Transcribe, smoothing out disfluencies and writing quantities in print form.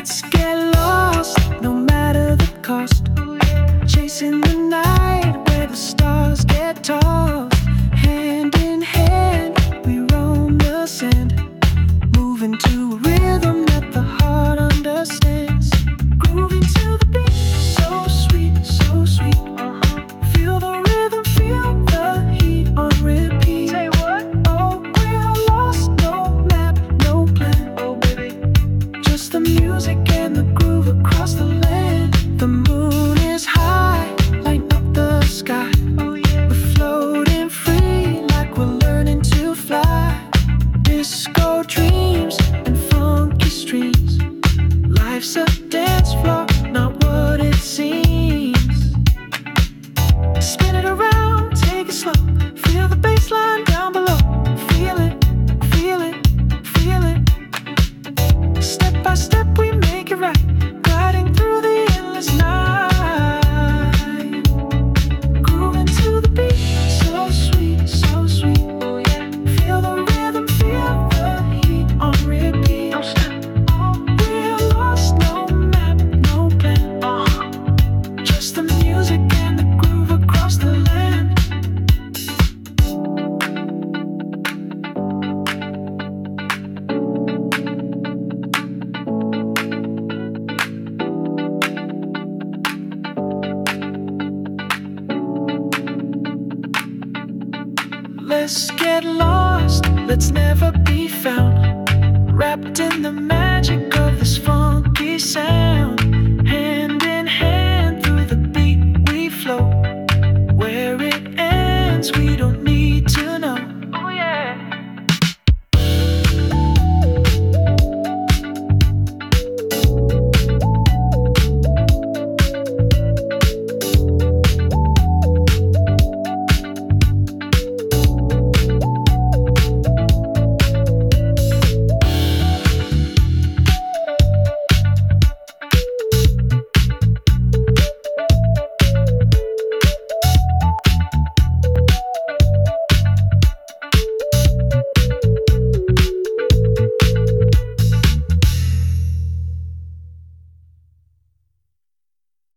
Let's get lost, no matter the cost. Chasing the night where the stars get tossed. Hand in hand, we roam the sand, moving to a rhythm that the heart understands. Grooving to the beat, so sweet, so sweet. Feel the rhythm, feel the heat on repeat. Say what? Oh, we're lost, no map, no plan. Oh baby, just the music and the groove across the land. The moon is high, lighting up the sky. Oh yeah, we're floating free like we're learning to fly. Disco dreams and funky streams. Life's a dance floor, not what it seems. Spin it around, take it slow. Feel the bass line down below. Feel it, feel it, feel it. Step by step we make it right, gliding through the endless night. Grooving to the beat, so sweet, so sweet. Oh yeah, feel the rhythm, feel the heat on repeat. Don't stop. We're lost, no map, no plan. Just the music and the groove across the land. Let's get lost, let's never be found. Wrapped in the